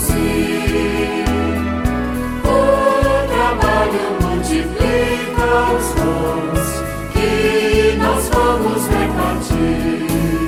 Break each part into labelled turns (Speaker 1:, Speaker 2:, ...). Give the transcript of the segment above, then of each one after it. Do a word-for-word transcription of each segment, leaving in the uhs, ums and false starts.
Speaker 1: produzir. O trabalho multiplica os dons que nós vamos repartir.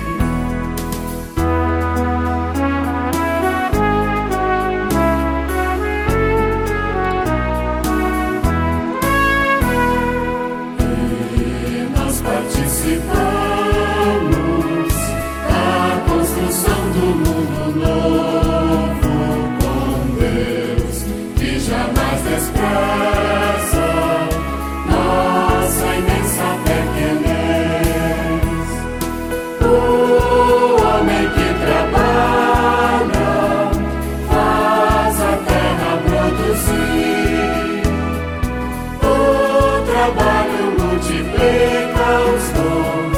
Speaker 1: Participamos da construção do mundo novo com Deus, que jamais despreza nossa imensa pequenez. O homem que trabalha faz a terra produzir. O trabalho multiplica os dons